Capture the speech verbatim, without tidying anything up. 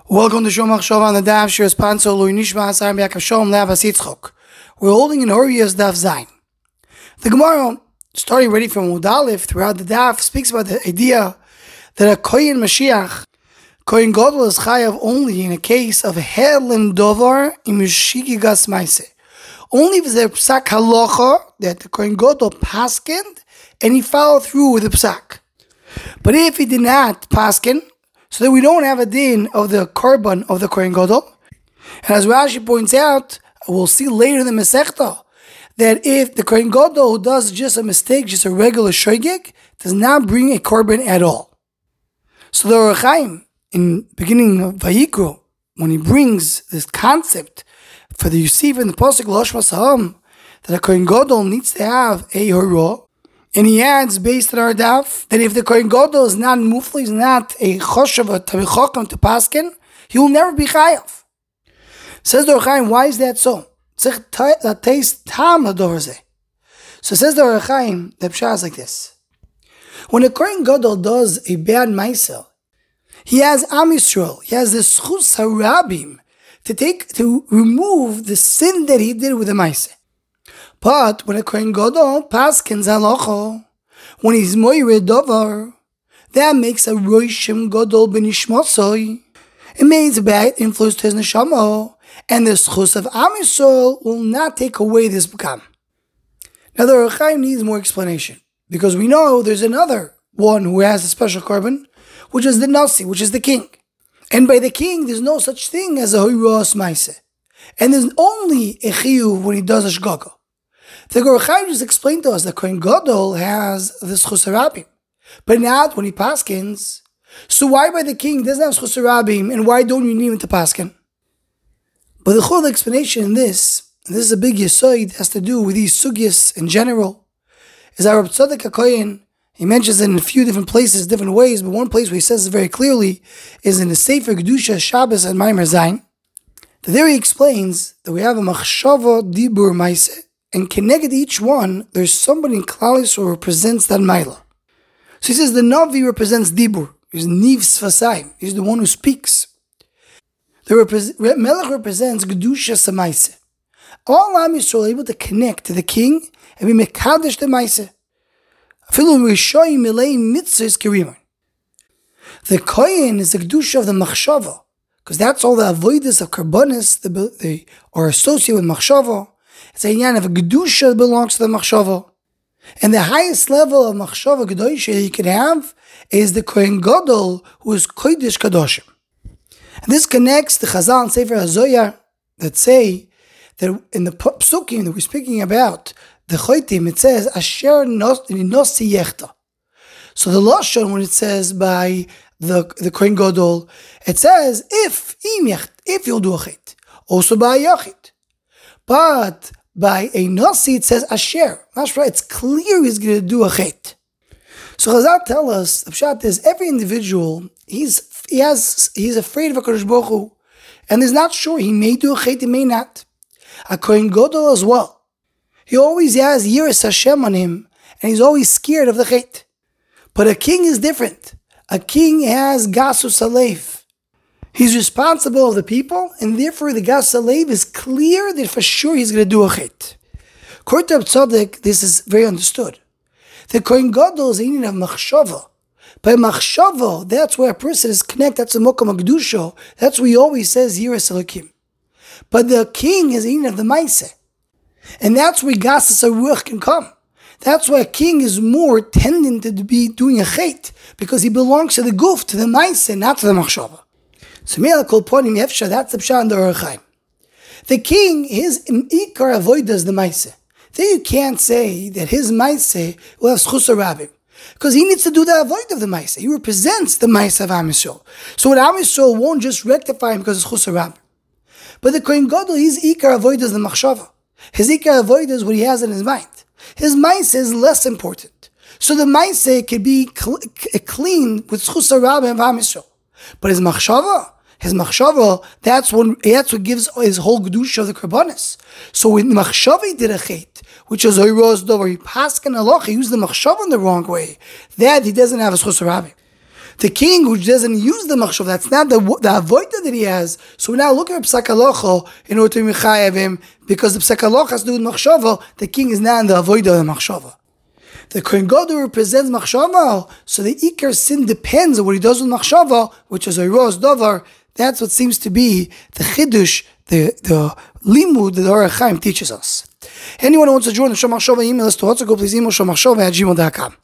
Welcome to Shom Machshava on the Daf Shir Sponsor Lui Nishma Hasar Biakav Shalom Le'avas Yitzchok. We're holding in Horiyas Daf Zayin. The Gemara, starting ready from Udalif throughout the Daf, speaks about the idea that a Kohen Mashiach, Kohen Gadol, is chayav only in a case of Helim Dovar im Shigigas Maise. Only if there's a psak halacha that the Kohen Gadol paskened and he followed through with the psak. But if he did not pasken, so that we don't have a din of the korban of the Kohen Gadol. And as Rashi points out, we'll see later in the Masechta, that if the Kohen Gadol who does just a mistake, just a regular shogeg, does not bring a korban at all. So the Orach Chaim, in beginning of Vayikro, when he brings this concept for the Yusif and the Pasuk L'Oshma Saham, that a Kohen Gadol needs to have a hora, and he adds, based on our daf, that if the Kohen Gadol is not mufli, is not a choshev, a tabichokam to paskin, he will never be chayav. Says the Orach Chaim, why is that so? So says the Orach Chaim, the pshat is like this. When a Kohen Gadol does a bad ma'aseh, he has Am Yisrael, he has the schus harabim to take, to remove the sin that he did with the ma'aseh. But when a Kohen Gadol paskins halacha, when he's moire dovar, that makes a roishim gadol b'nishmasoi. It means a bad influence to his neshama, and the schus of Am Yisrael will not take away this b'kam. Now the Orach Chaim needs more explanation, because we know there's another one who has a special korban, which is the nasi, which is the king. And by the king, there's no such thing as a hoiros maise. And there's only a chiyuv when he does a shgaga. The Orach Chaim just explained to us that Kohen Gadol has the schus harabim, but not when he paskins. So why by the king doesn't have schus harabim, and why don't you need him to paskin? But the whole explanation in this, and this is a big yesod, has to do with these sugyas in general, is that Reb Tzadok HaKohen, he mentions it in a few different places, different ways, but one place where he says it very clearly is in the Sefer Kedusha Shabbos and Maimer Zayin. There he explains that we have a machshava dibur maise, and connected to each one, there's somebody in Klal Yisrael who represents that maila. So he says the Navi represents Dibur. He's Niv Sfasayim. He's the one who speaks. The repre- Melech represents Gedusha Samaise. All Am Yisrael are able to connect to the king and be Mekadesh the Maise. Afilu Rishoyim Milei Mitzvahs Kiriman. The Kohen is the Gedusha of the Machshava, because that's all the avoidance of Karbonis that they are associated with Machshava. It's a yan of a Gedusha that belongs to the Machshava. And the highest level of Machshava Gedusha you can have is the Kohen Gadol, who is Kodesh Kadoshim. And this connects the Chazal and Sefer HaZoyar that say that in the Psukim that we're speaking about, the Choitim, it says, Asher Nosi Yechta. So the Lashon, when it says by the, the Kohen Gadol, it says, if, if you'll do a chait. Also by a yachid. But by a nasi, it says asher. That's right. It's clear he's going to do a chet. So Chazal tell us the pshat is every individual he's he has he's afraid of a Kadosh Baruch Hu, and is not sure he may do a chet, he may not. A Kohen Gadol as well. He always has yiras Hashem on him, and he's always scared of the chet. But a king is different. A king has gasus alev. He's responsible of the people, and therefore the Gas Alev is clear that for sure he's going to do a chet. According to Reb Tzadok, this is very understood. The Kohen Gadol is in need of machshava. By machshava, that's where a person is connected. That's the Mokam HaKedusha. That's where he always says Yiras Elokim. But the king is in need of the Maaseh. And that's where Gasas HaRuach can come. That's why a king is more tending to be doing a chet, because he belongs to the guf, to the Maaseh, not to the machshava. So Mela Kol Ponim Yefsha, that's the pshat in the Orach Chaim. The king, his ikar avodas the maise. Then you can't say that his maise will have schus harabim, because he needs to do the avoid of the maise. He represents the maise of Am Yisrael. So what Am Yisrael won't just rectify him because it's schus harabim. But the Kohen Gadol, his ikar avodas the machshava. His ikar avodas what he has in his mind. His maise is less important. So the maise can be cl- clean with schus harabim of Am Yisrael. But his machshava, his machshava, that's when that's what gives his whole gedusha of the karbanis. So when machshava he did a chet, which is oiros dover, he paskin halacha, he used the machshava in the wrong way. That he doesn't have a schus harabim. The king who doesn't use the machshava, that's not the the avodah that he has. So we now look at psak halacha in order to mechayev him, because the psak halacha has to do with machshava. The king is now in the avodah of the machshava. The Kohen Gadol represents machshava, so the ikar sin depends on what he does with machshava, which is a ros davar. That's what seems to be the chidush, the the limud that the Orach Chaim teaches us. Anyone who wants to join the Shomachshava email us to Hotzako, please email shomachshava at gmail dot com.